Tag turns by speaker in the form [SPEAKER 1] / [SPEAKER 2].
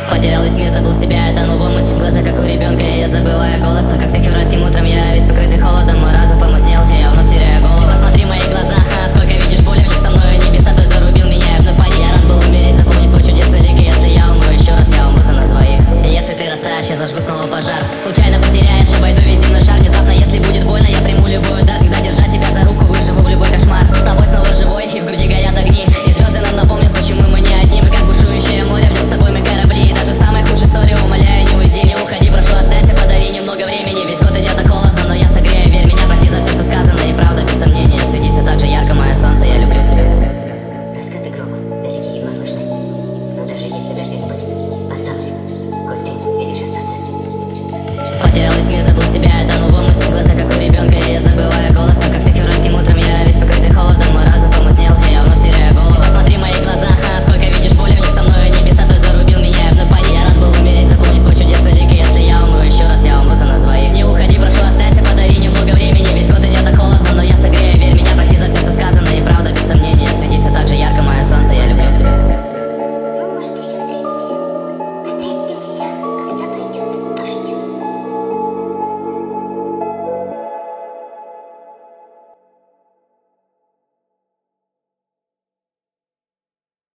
[SPEAKER 1] Потерял весь мир, забыл себя, я тону в омуте. Глаза как у ребенка, и я забываю голос. Но как всех февральским утром я весь покрытый холодом. Мой разум помутнел, и я вновь теряю голос.